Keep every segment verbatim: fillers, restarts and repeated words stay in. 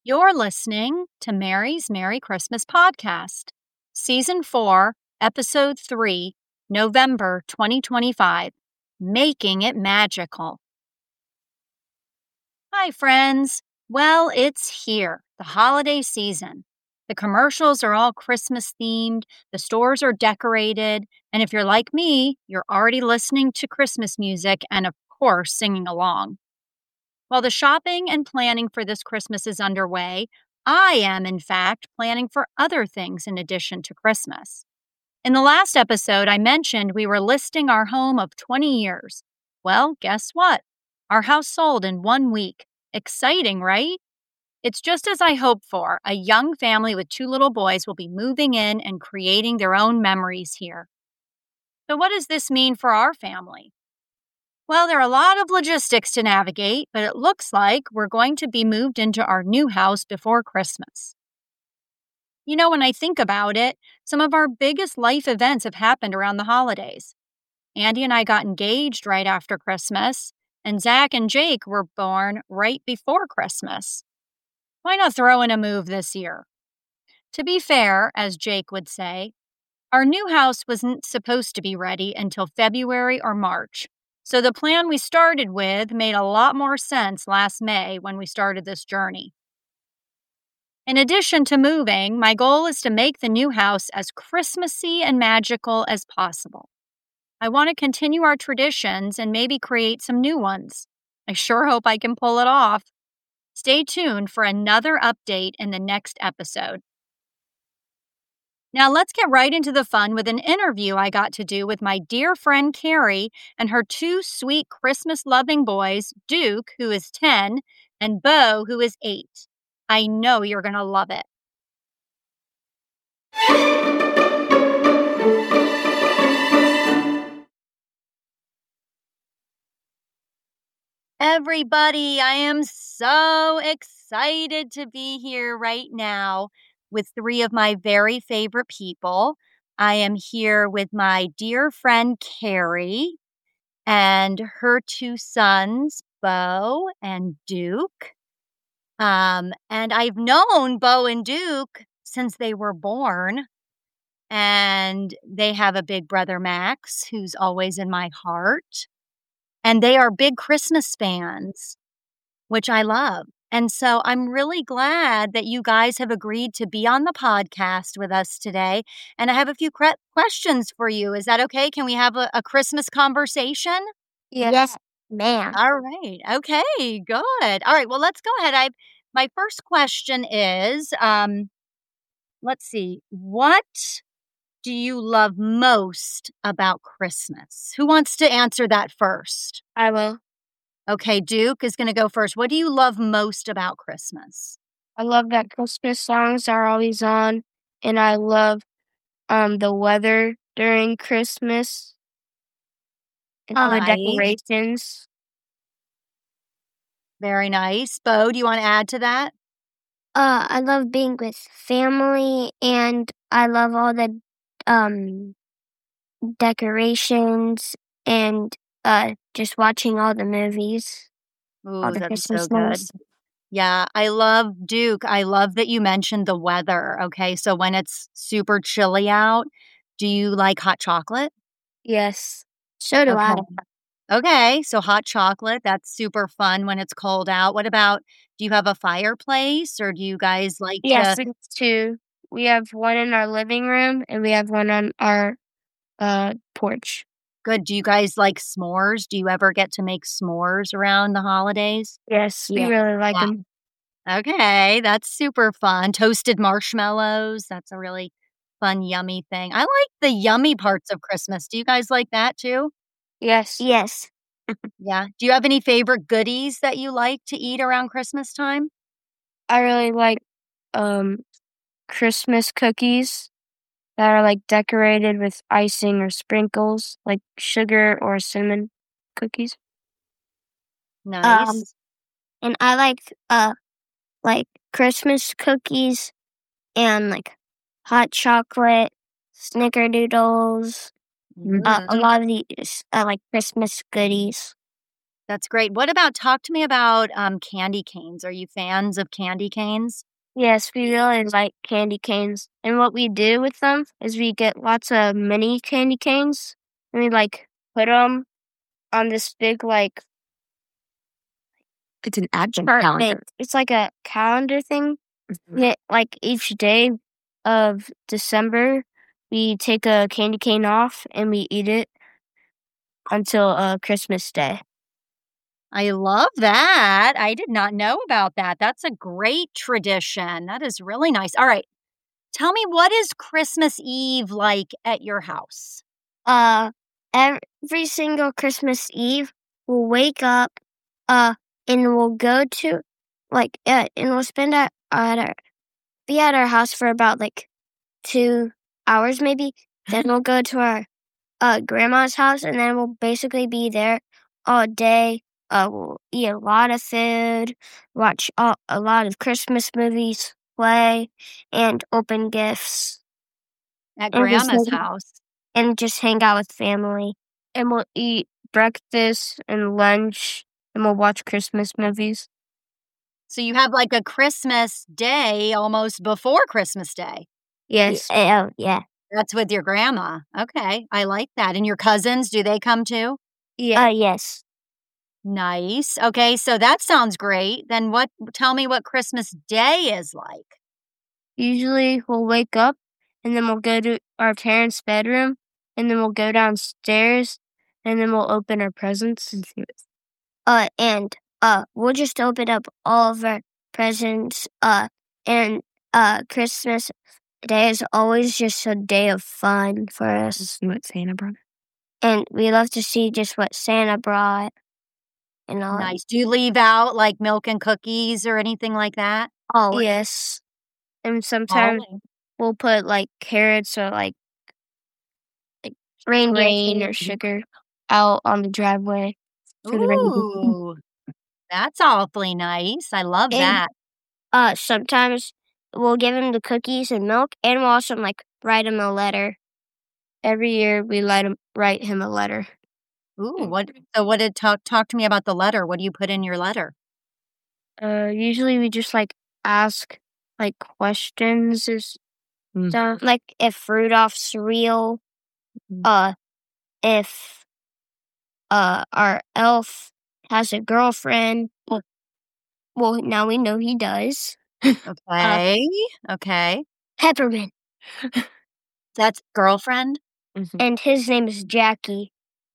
You're listening to Mary's Merry Christmas Podcast, Season four, Episode three, November twenty twenty-five, Making It Magical. Hi, friends. Well, it's here, the holiday season. The commercials are all Christmas themed, the stores are decorated, and if you're like me, you're already listening to Christmas music and, of course, singing along. While the shopping and planning for this Christmas is underway, I am, in fact, planning for other things in addition to Christmas. In the last episode, I mentioned we were listing our home of twenty years. Well, guess what? Our house sold in one week. Exciting, right? It's just as I hoped for. A young family with two little boys will be moving in and creating their own memories here. So what does this mean for our family? Well, there are a lot of logistics to navigate, but it looks like we're going to be moved into our new house before Christmas. You know, when I think about it, some of our biggest life events have happened around the holidays. Andy and I got engaged right after Christmas, and Zach and Jake were born right before Christmas. Why not throw in a move this year? To be fair, as Jake would say, our new house wasn't supposed to be ready until February or March. So the plan we started with made a lot more sense last May when we started this journey. In addition to moving, my goal is to make the new house as Christmassy and magical as possible. I want to continue our traditions and maybe create some new ones. I sure hope I can pull it off. Stay tuned for another update in the next episode. Now let's get right into the fun with an interview I got to do with my dear friend Carrie and her two sweet Christmas-loving boys, Duke, who is ten, and Bo, who is eight. I know you're going to love it. Everybody, I am so excited to be here right now with three of my very favorite people. I am here with my dear friend Carrie and her two sons, Bo and Duke. Um, and I've known Bo and Duke since they were born. And they have a big brother, Max, who's always in my heart. And they are big Christmas fans, which I love. And so I'm really glad that you guys have agreed to be on the podcast with us today. And I have a few cre- questions for you. Is that okay? Can we have a, a Christmas conversation? Yes, yes, ma'am. All right. Okay, good. All right. Well, let's go ahead. I my first question is, um, let's see, what do you love most about Christmas? Who wants to answer that first? I will. Okay, Duke is going to go first. What do you love most about Christmas? I love that Christmas songs are always on, and I love um the weather during Christmas and all the Nice. decorations. Very nice. Bo, do you want to add to that? Uh, I love being with family, and I love all the um decorations and uh just watching all the movies. Ooh, all the that's Christmas so good. ones. Yeah, I love Duke. I love that you mentioned the weather. Okay, so when it's super chilly out, do you like hot chocolate? Yes. So do I. Okay. Okay, so hot chocolate, that's super fun when it's cold out. What about, do you have a fireplace or do you guys like Yes, to? it's two. We have one in our living room, and we have one on our uh porch. Good. Do you guys like s'mores? Do you ever get to make s'mores around the holidays? Yes, we Yeah. really like Yeah. them. Okay, that's super fun. Toasted marshmallows, that's a really fun, yummy thing. I like the yummy parts of Christmas. Do you guys like that too? Yes. Yes. Yeah. Do you have any favorite goodies that you like to eat around Christmas time? I really like um Christmas cookies that are like decorated with icing or sprinkles, like sugar or cinnamon cookies. Nice. Um, and I like uh like Christmas cookies and like hot chocolate, snickerdoodles, uh, a Mm. lot of these uh, like Christmas goodies. That's great. What about talk to me about um, candy canes. Are you fans of candy canes? Yes, we really like candy canes. And what we do with them is we get lots of mini candy canes and we like put them on this big like It's an advent chart thing. calendar. It's like a calendar thing. Yeah, like each day of December, we take a candy cane off and we eat it until uh, Christmas Day. I love that. I did not know about that. That's a great tradition. That is really nice. All right. Tell me, what is Christmas Eve like at your house? Uh, every single Christmas Eve, we'll wake up, uh, and we'll go to, like, uh, and we'll spend at, at our, be at our house for about, like, two hours maybe. Then we'll go to our, uh, grandma's house, and then we'll basically be there all day. Uh, we'll eat a lot of food, watch all, a lot of Christmas movies, play, and open gifts, At And just Grandma's like- house. and just hang out with family. And we'll eat breakfast and lunch and we'll watch Christmas movies. So you have like a Christmas day almost before Christmas Day. Yes. Oh, yeah. That's with your grandma. Okay. I like that. And your cousins, do they come too? Yeah. Uh, yes. Nice. Okay. So that sounds great. Then what, tell me what Christmas Day is like. Usually we'll wake up and then we'll go to our parents' bedroom and then we'll go downstairs and then we'll open our presents. And see what's- Uh, and, uh, we'll just open up all of our presents, uh, and, uh, Christmas Day is always just a day of fun for us. See what Santa brought. And we love to see just what Santa brought and all. Nice. Do you leave out like milk and cookies or anything like that? Always. Yes. And sometimes Always. we'll put like carrots or like Reindeer grain candy. or sugar out on the driveway. for the reindeer. Ooh, that's awfully nice. I love And- that. Uh, sometimes we'll give him the cookies and milk, and we'll also, like, write him a letter. Every year we let him write him a letter. Ooh, what? So, what did talk talk to me about the letter? What do you put in your letter? Uh, usually we just like ask like questions or s- Mm. stuff. Like, if Rudolph's real, Mhm. uh, if, uh, our elf has a girlfriend. Well, well, now we know he does. Okay. okay. Peppermint. That's girlfriend. Mhm. And his name is Jackie.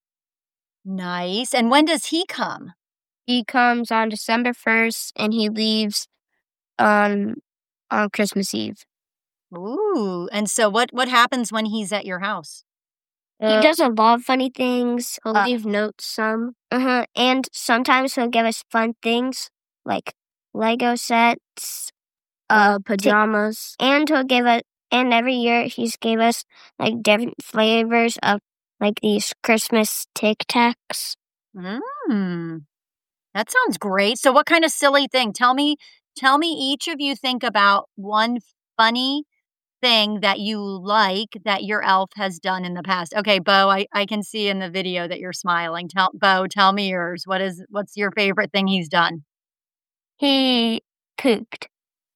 Nice. And when does he come? He comes on December first and he leaves on on Christmas Eve. Ooh. And so, what what happens when he's at your house? He Uh, does a lot of funny things. he'll Uh, leave notes some. uh-huh. And sometimes he'll give us fun things like Lego sets. Uh, pajamas. And he'll give us, and every year he's gave us like different flavors of like these Christmas Tic Tacs. Hmm. That sounds great. So, what kind of silly thing? Tell me. Tell me. Each of you think about one funny thing that you like that your elf has done in the past. Okay, Bo, I, I can see in the video that you're smiling. Tell Bo, tell me yours. What is what's your favorite thing he's done? He pooped.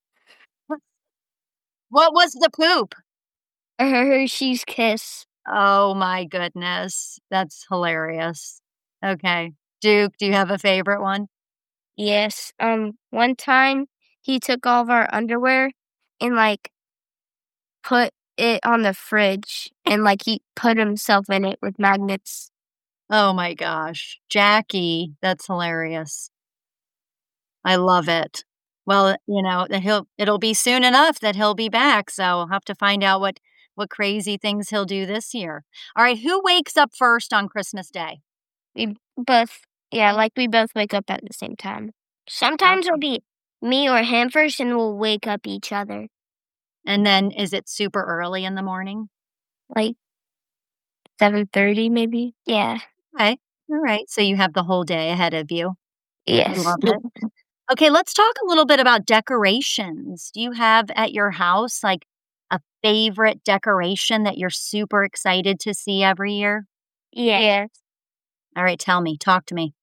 What was the poop? A Hershey's Kiss. Oh my goodness. That's hilarious. Okay. Duke, do you have a favorite one? Yes. Um, one time he took all of our underwear and like put it on the fridge and like he put himself in it with magnets. Oh my gosh. Jackie, that's hilarious. I love it. Well, you know, that he'll it'll be soon enough that he'll be back, so I'll have to find out what what crazy things he'll do this year. All right, who wakes up first on Christmas Day? We both, yeah, like we both wake up at the same time. Sometimes it'll be me or him first, and we'll wake up each other. And then is it super early in the morning? Like seven thirty maybe. Yeah. Okay. All right. So you have the whole day ahead of you. I Yes. love it. Okay, let's talk a little bit about decorations. Do you have at your house like a favorite decoration that you're super excited to see every year? Yeah. Yes. All right, tell me, talk to me.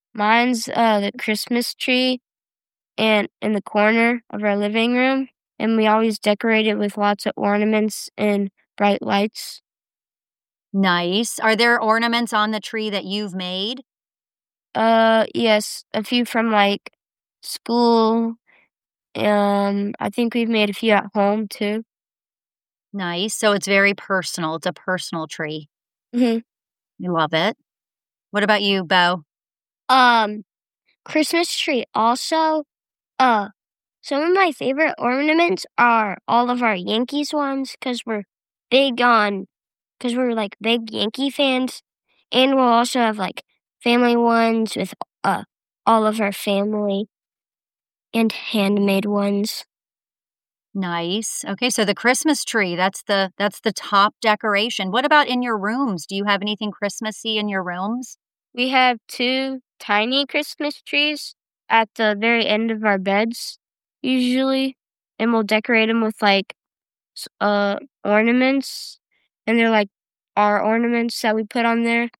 Mine's uh, the Christmas tree and in the corner of our living room, and we always decorate it with lots of ornaments and bright lights. Nice. Are there ornaments on the tree that you've made? Uh, yes, a few from like school. Um, I think we've made a few at home too. Nice. So it's very personal. It's a personal tree. hmm I love it. What about you, Bo? Um, Christmas tree. Also, uh, some of my favorite ornaments are all of our Yankees ones because we're big on, because we're like big Yankee fans, and we'll also have like family ones with uh all of our family and handmade ones. Nice. Okay, so the Christmas tree, that's the that's the top decoration. What about in your rooms? Do you have anything Christmassy in your rooms? We have two tiny Christmas trees at the very end of our beds, usually, and we'll decorate them with like s- uh ornaments, and they're like our ornaments that we put on there.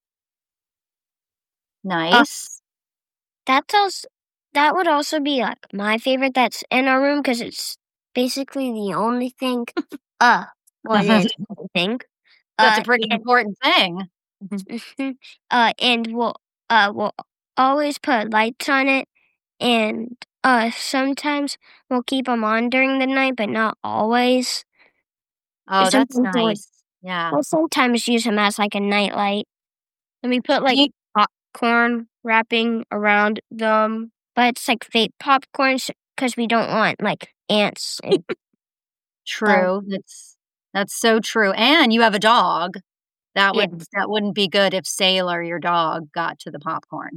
Nice. That's also that would also be like my favorite that's in our room because it's basically the only thing. Uh, well, it is one thing. That's Uh, a pretty and, important thing. mhm. uh, and we'll uh we'll always put lights on it, and uh sometimes we'll keep them on during the night, but not always. Oh, that's Sometimes we'll, nice. Yeah. we'll sometimes use them as like a night light. And we put like You- popcorn wrapping around them. But it's like fake popcorn because we don't want like ants. And, True. That's that's so true. And you have a dog. That Yeah. would that wouldn't be good if Sailor, your dog, got to the popcorn.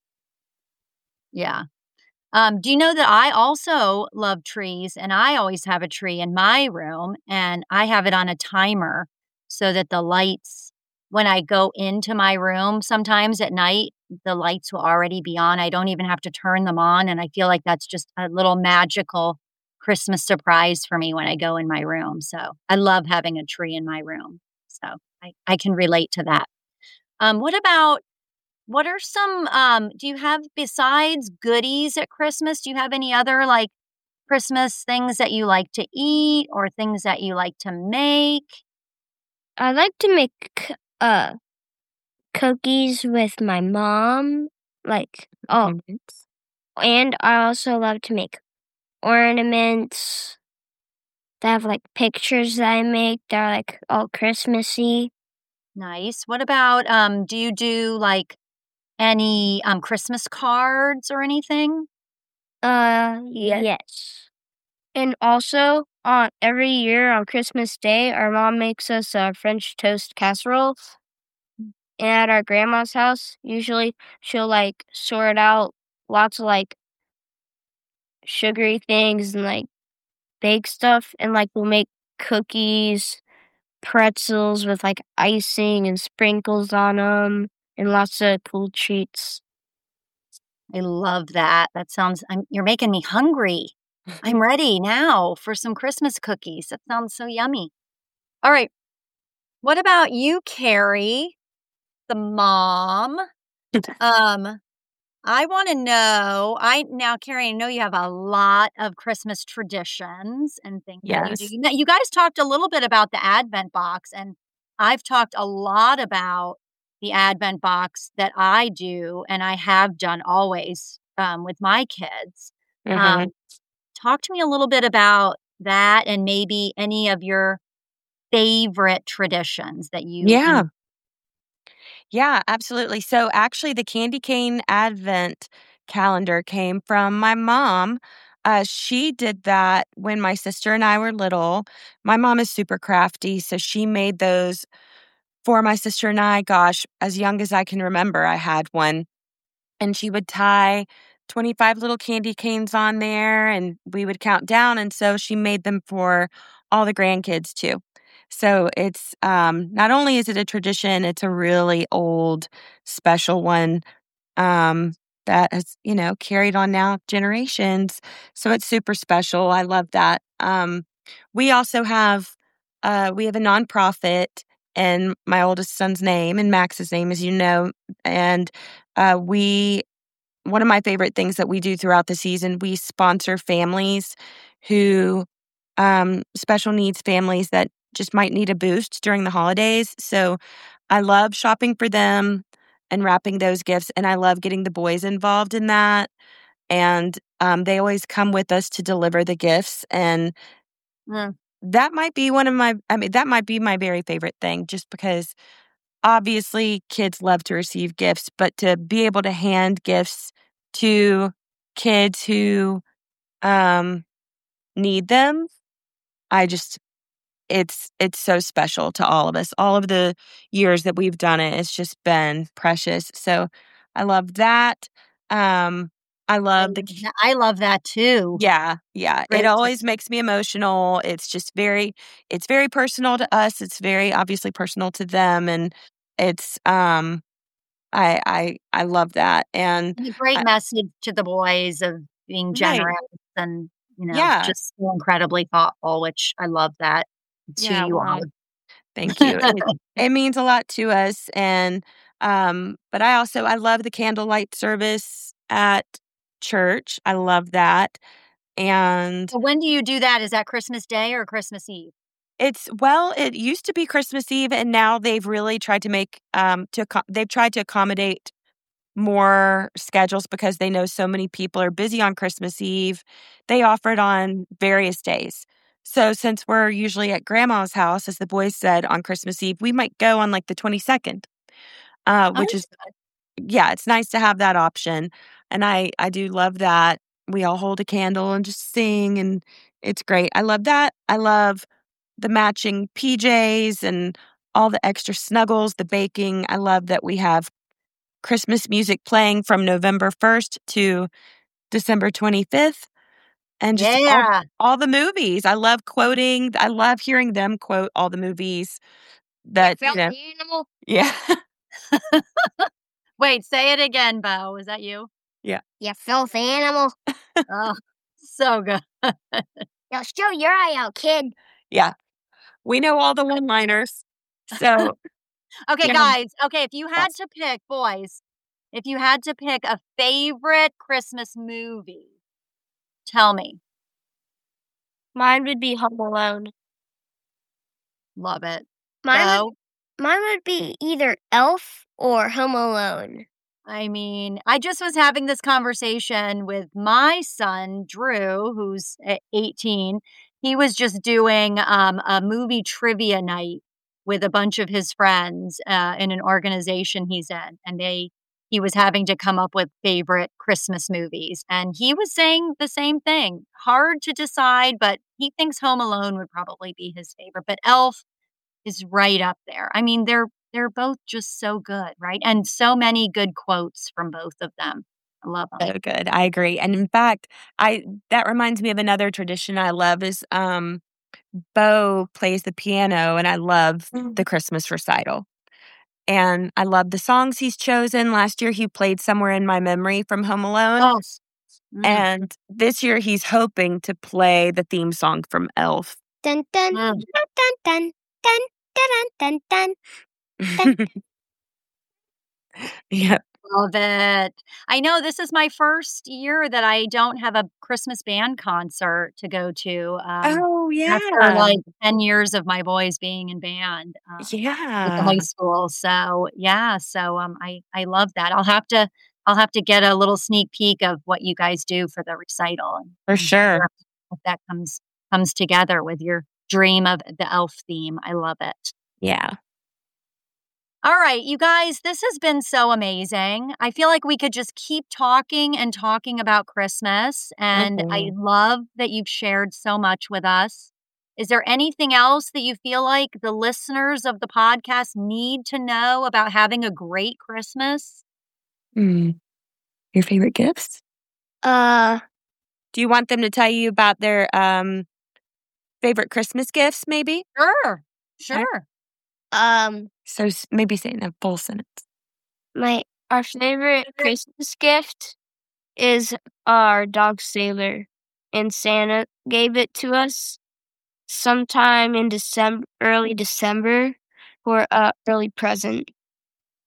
Yeah. Um, do you know that I also love trees, and I always have a tree in my room, and I have it on a timer so that the lights, when I go into my room sometimes at night, the lights will already be on. I don't even have to turn them on, and I feel like that's just a little magical Christmas surprise for me when I go in my room. So I love having a tree in my room. So I, I can relate to that. Um, what about what are some, um, do you have besides goodies at Christmas? Do you have any other like Christmas things that you like to eat or things that you like to make? I like to make uh cookies with my mom, like oh, and I also love to make ornaments that have like pictures that I make that are like all Christmassy. Nice. What about, um, do you do like any um, Christmas cards or anything? Uh, Yes. yes. And also, on every year on Christmas Day, our mom makes us a French toast casserole. And at our grandma's house, usually she'll like sort out lots of like sugary things and like bake stuff, and like we'll make cookies, pretzels with like icing and sprinkles on them, and lots of cool treats. I love that. That sounds, I'm, you're making me hungry. I'm ready now for some Christmas cookies. That sounds so yummy. All right. What about you, Carrie, the mom? Um, I want to know. I now, Carrie, I know you have a lot of Christmas traditions and things that you do. Yes. You, know, you guys talked a little bit about the Advent box, and I've talked a lot about the Advent box that I do, and I have done always um, with my kids. Mhm. Um, talk to me a little bit about that, and maybe any of your favorite traditions that you. Yeah. Yeah, absolutely. So actually, the candy cane advent calendar came from my mom. Uh, she did that when my sister and I were little. My mom is super crafty, so she made those for my sister and I. Gosh, as young as I can remember, I had one. And she would tie twenty-five little candy canes on there, and we would count down. And so she made them for all the grandkids too. So it's um, not only is it a tradition, it's a really old, special one um, that has, you know, carried on now generations. So it's super special. I love that. Um, we also have uh, we have a nonprofit in my oldest son's name and Max's name, as you know, and uh, we one of my favorite things that we do throughout the season, we sponsor families who um, special needs families that just might need a boost during the holidays. So I love shopping for them and wrapping those gifts, and I love getting the boys involved in that. And um, they always come with us to deliver the gifts, and Mm. that might be one of my. I mean, that might be my very favorite thing, just because obviously kids love to receive gifts, but to be able to hand gifts to kids who um, need them, I just it's it's so special to all of us. All of the years that we've done it, it's just been precious. So I love that. Um, I I love love the that. I love that too. yeah, yeah. It Great to always makes me emotional. It's just very it's very personal to us. It's very obviously personal to them, and it's um I I I love that. And And a great I, message to the boys of being right. generous and, you know, Yeah. just so incredibly thoughtful, which I love that. It's who Yeah, you wow. are. Thank you. It, it means a lot to us. And um, but I also I love the candlelight service at church. I love that. And So when do you do that? Is that Christmas Day or Christmas Eve? it's well, it used to be Christmas Eve, and now they've really tried to make um to acco- they've tried to accommodate more schedules because they know so many people are busy on Christmas Eve. They offer it on various days. So since we're usually at grandma's house, as the boys said, on Christmas Eve, we might go on like the twenty-second, uh, Oh, which is, yeah, it's nice to have that option. And I, I do love that. We all hold a candle and just sing, and it's great. I love that. I love the matching P Js and all the extra snuggles, the baking. I love that we have Christmas music playing from November first to December twenty-fifth, and just all yeah. all the movies. I love quoting I love hearing them quote all the movies You that, you felt know the animal? Yeah. Wait, say it again, Bo. Is that you? Yeah. You filthy animal. Oh, so good. Now show your eye out, kid. Yeah. We know all the one-liners. So, Okay, yeah. guys. Okay, if you had Yes. to pick, boys, if you had to pick a favorite Christmas movie, tell me. Mine would be Home Alone. Love it. Mine would, Bo? mine would be either Elf or Home Alone. I mean, I just was having this conversation with my son, Drew, who's uh, eighteen. He was just doing um, a movie trivia night with a bunch of his friends uh, in an organization he's in. And they, he was having to come up with favorite Christmas movies. And he was saying the same thing. Hard to decide, but he thinks Home Alone would probably be his favorite. But Elf is right up there. I mean, they're they're both just so good, right? And so many good quotes from both of them. I love them. So good. I agree. And in fact, I that reminds me of another tradition I love is um Bo plays the piano, and I love the Christmas recital. And I love the songs he's chosen. Last year he played Somewhere in My Memory from Home Alone. Oh, mm. And this year he's hoping to play the theme song from Elf. Dun dun Mm. dun dun dun dun dun dun dun. Yeah. Love it. I know this is my first year that I don't have a Christmas band concert to go to. Um, Oh, yeah. After like ten years of my boys being in band uh, at the Yeah. high school. So yeah, so um, I I love that. I'll have to I'll have to get a little sneak peek of what you guys do for the recital. And, For and sure. if that comes comes together with your dream of the elf theme. I love it. Yeah. All right, you guys, this has been so amazing. I feel like we could just keep talking and talking about Christmas. And I Mhm. love that you've shared so much with us. Is there anything else that you feel like the listeners of the podcast need to know about having a great Christmas? Mm. Your favorite gifts? Uh, Do you want them to tell you about their um favorite Christmas gifts, maybe? Sure, sure. um, So s- maybe say it in a full sentence. my Our favorite Christmas gift is our dog Sailor, and Santa gave it to us sometime in December, early December, for a early present.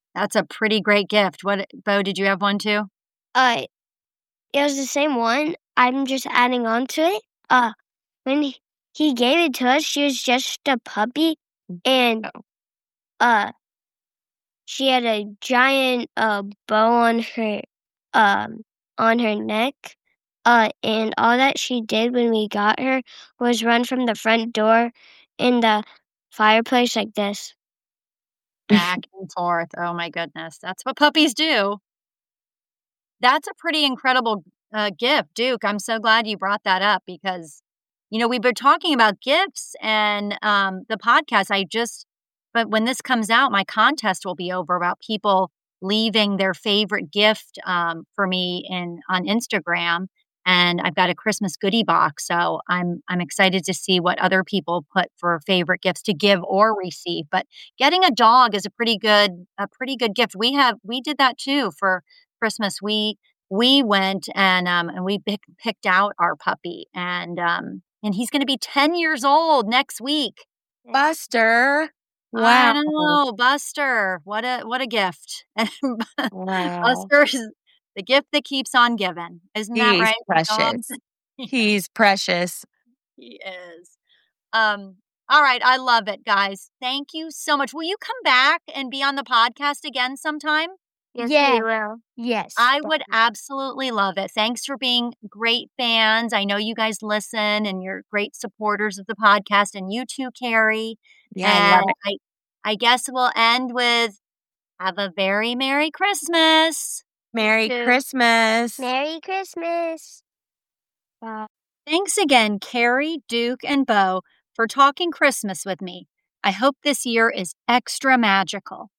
That's a pretty great gift. What, Bo, did you have one too? Uh, it was the same one. I'm just adding on to it. Uh, when he, he gave it to us, she was just a puppy, and uh, she had a giant uh bow on her um on her neck. Uh, and all that she did when we got her was run from the front door in the fireplace like this. Back and forth. Oh my goodness. That's what puppies do. That's a pretty incredible uh, gift, Duke. I'm so glad you brought that up because, you know, we've been talking about gifts and um, the podcast. I just, but when this comes out, my contest will be over about people leaving their favorite gift um, for me in on Instagram. And I've got a Christmas goodie box, so I'm I'm excited to see what other people put for favorite gifts to give or receive. But getting a dog is a pretty good a pretty good gift. We have we did that too for Christmas. We we went and um and we pick, picked out our puppy, and um and he's going to be ten years old next week. Buster. I Wow. know, Buster. What a what a gift. Wow. Buster is the gift that keeps on giving. Isn't that He's right? precious. He's precious. He is. Um, all right. I love it, guys. Thank you so much. Will you come back and be on the podcast again sometime? Yes, Yeah. we will. Yes. I would absolutely love it. Thanks for being great fans. I know you guys listen and you're great supporters of the podcast, and you too, Carrie. Yeah, I love and it. I, I guess we'll end with have a very Merry Christmas. Merry Too. Christmas. Merry Christmas. Bye. Thanks again, Carrie, Duke, and Bo, for talking Christmas with me. I hope this year is extra magical.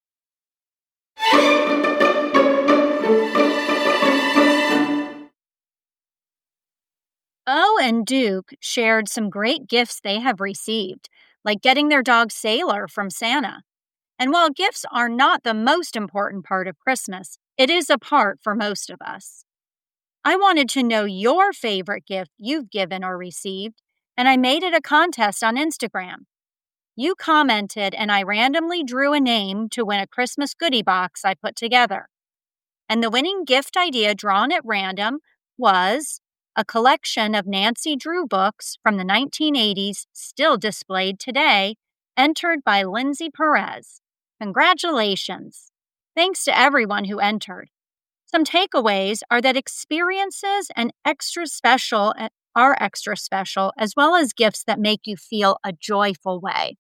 Bo and Duke shared some great gifts they have received, like getting their dog Sailor from Santa. And while gifts are not the most important part of Christmas, it is a part for most of us. I wanted to know your favorite gift you've given or received, and I made it a contest on Instagram. You commented, and I randomly drew a name to win a Christmas goodie box I put together. And the winning gift idea drawn at random was a collection of Nancy Drew books from the nineteen eighties, still displayed today, entered by Lindsay Perez. Congratulations! Thanks to everyone who entered. Some takeaways are that experiences and extra special are extra special, as well as gifts that make you feel a joyful way.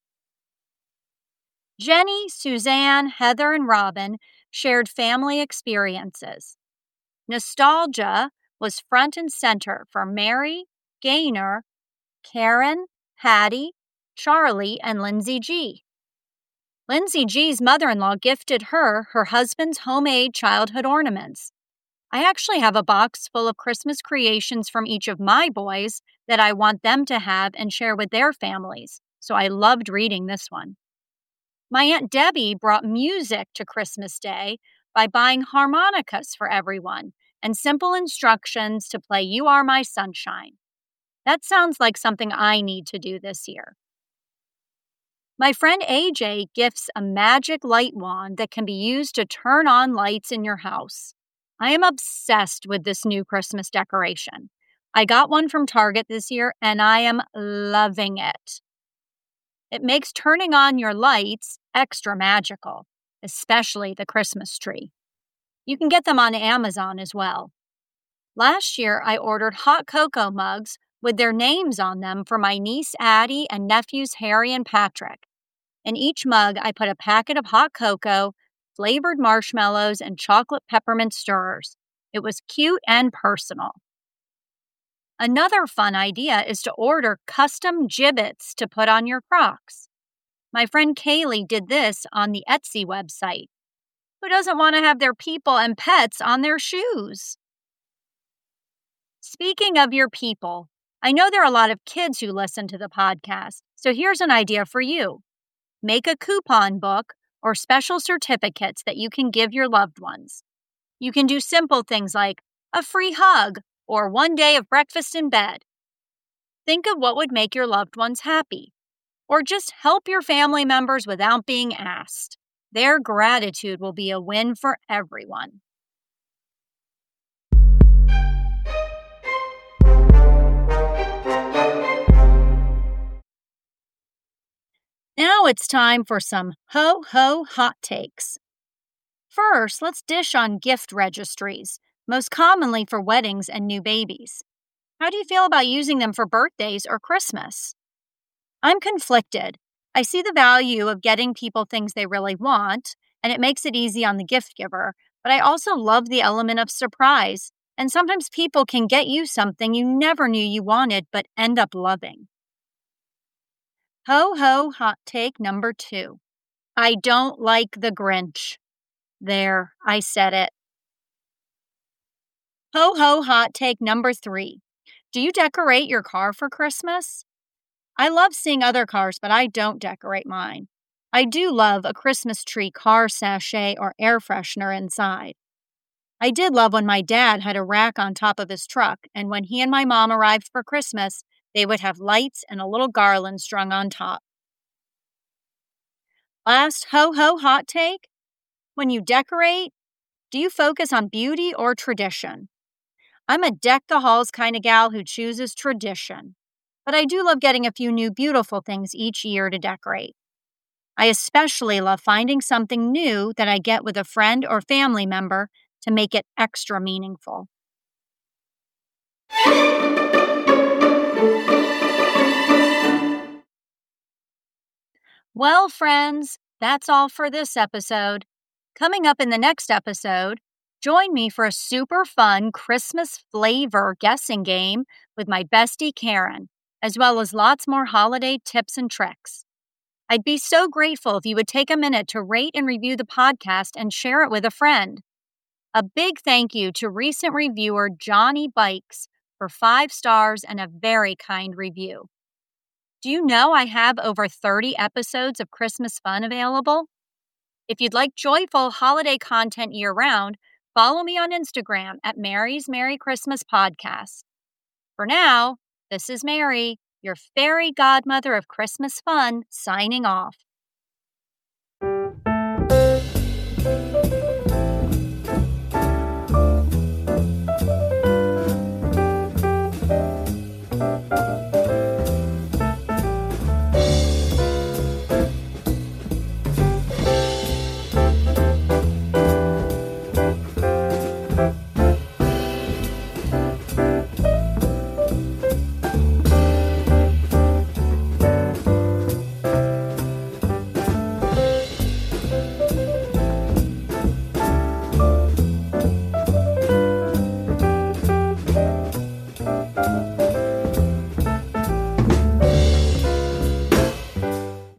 Jenny, Suzanne, Heather, and Robin shared family experiences. Nostalgia was front and center for Mary, Gaynor, Karen, Hattie, Charlie, and Lindsay G. Lindsay G's mother-in-law gifted her her husband's homemade childhood ornaments. I actually have a box full of Christmas creations from each of my boys that I want them to have and share with their families, so I loved reading this one. My Aunt Debbie brought music to Christmas Day by buying harmonicas for everyone and simple instructions to play You Are My Sunshine. That sounds like something I need to do this year. My friend A J gifts a magic light wand that can be used to turn on lights in your house. I am obsessed with this new Christmas decoration. I got one from Target this year and I am loving it. It makes turning on your lights extra magical, especially the Christmas tree. You can get them on Amazon as well. Last year, I ordered hot cocoa mugs with their names on them for my niece Addie and nephews Harry and Patrick. In each mug, I put a packet of hot cocoa, flavored marshmallows, and chocolate peppermint stirrers. It was cute and personal. Another fun idea is to order custom gibbets to put on your Crocs. My friend Kaylee did this on the Etsy website. Who doesn't want to have their people and pets on their shoes? Speaking of your people, I know there are a lot of kids who listen to the podcast, so here's an idea for you. Make a coupon book or special certificates that you can give your loved ones. You can do simple things like a free hug or one day of breakfast in bed. Think of what would make your loved ones happy, or just help your family members without being asked. Their gratitude will be a win for everyone. Now it's time for some ho-ho hot takes. First, let's dish on gift registries, most commonly for weddings and new babies. How do you feel about using them for birthdays or Christmas? I'm conflicted. I see the value of getting people things they really want, and it makes it easy on the gift giver, but I also love the element of surprise, and sometimes people can get you something you never knew you wanted but end up loving. Ho-ho hot take number two. I don't like the Grinch. There, I said it. Ho-ho hot take number three. Do you decorate your car for Christmas? I love seeing other cars, but I don't decorate mine. I do love a Christmas tree car sachet or air freshener inside. I did love when my dad had a rack on top of his truck, and when he and my mom arrived for Christmas, they would have lights and a little garland strung on top. Last ho-ho hot take. When you decorate, do you focus on beauty or tradition? I'm a deck the halls kind of gal who chooses tradition, but I do love getting a few new beautiful things each year to decorate. I especially love finding something new that I get with a friend or family member to make it extra meaningful. Well, friends, that's all for this episode. Coming up in the next episode, join me for a super fun Christmas flavor guessing game with my bestie Karen, as well as lots more holiday tips and tricks. I'd be so grateful if you would take a minute to rate and review the podcast and share it with a friend. A big thank you to recent reviewer Johnny Bikes for five stars and a very kind review. Do you know I have over thirty episodes of Christmas fun available? If you'd like joyful holiday content year-round, follow me on Instagram at Mary's Merry Christmas Podcast. For now, this is Mary, your fairy godmother of Christmas fun, signing off.